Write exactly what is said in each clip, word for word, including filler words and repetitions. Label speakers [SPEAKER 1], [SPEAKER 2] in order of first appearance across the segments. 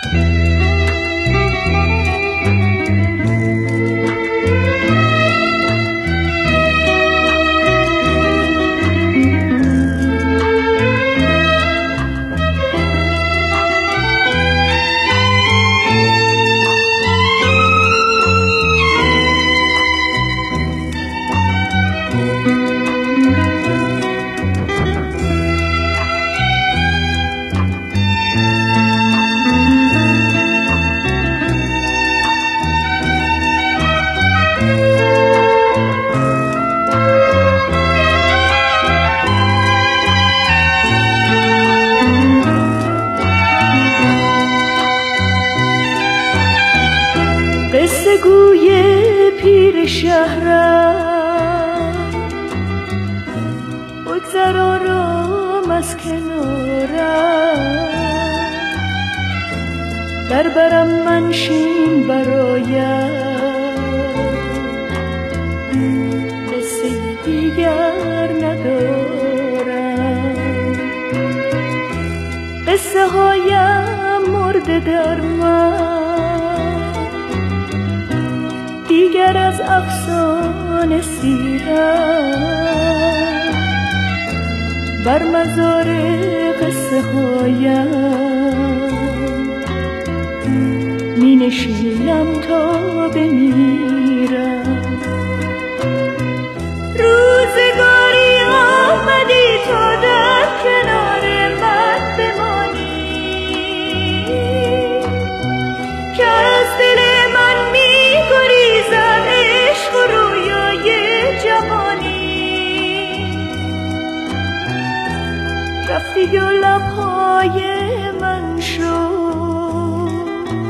[SPEAKER 1] قصه گوی پیر شهرم بگذر آرام از کنارم، در برم منشین برایم، قصه دیگر ندارم. قصه هایم مرده در من، دیگر از افسانه سیرم، بر مزار قصه هایم می نشینم تا بمیرم. روزگاری آمدی تا در کنار من بمانی، که از دل من می گریزد عشق و رویای جوانی. رفتی و لبهای من شد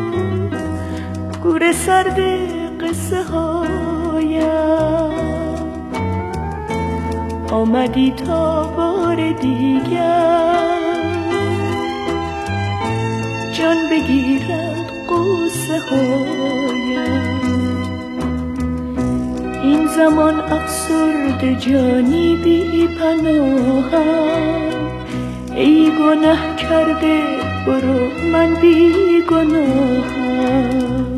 [SPEAKER 1] گور سرد قصه هایم، آمدی تا بار دیگر جان بگیرد قصه هایم. این زمان افسرده جانی بی پناهم، ای گناه کرده برو من بی گناهم.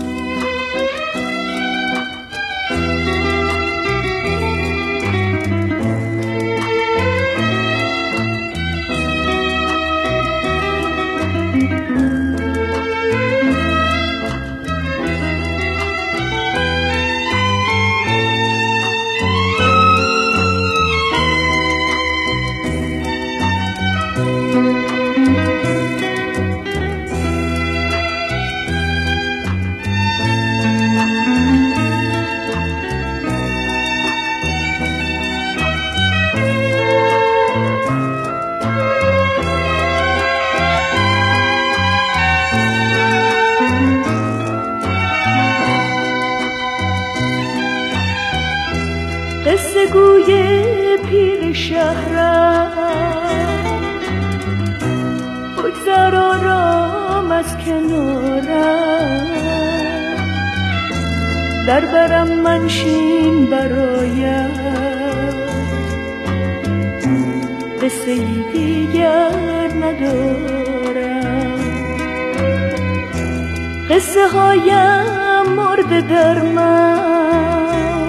[SPEAKER 1] قصه گوی پیر شهرم بگذر آرام از کنارم، در برم منشین برایم، قصه دیگر ندارم. قصه هایم مرده در من،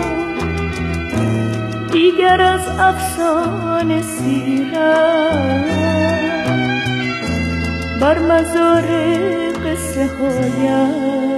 [SPEAKER 1] دیگر از افسانه سیرم، بر مزار قصه هایم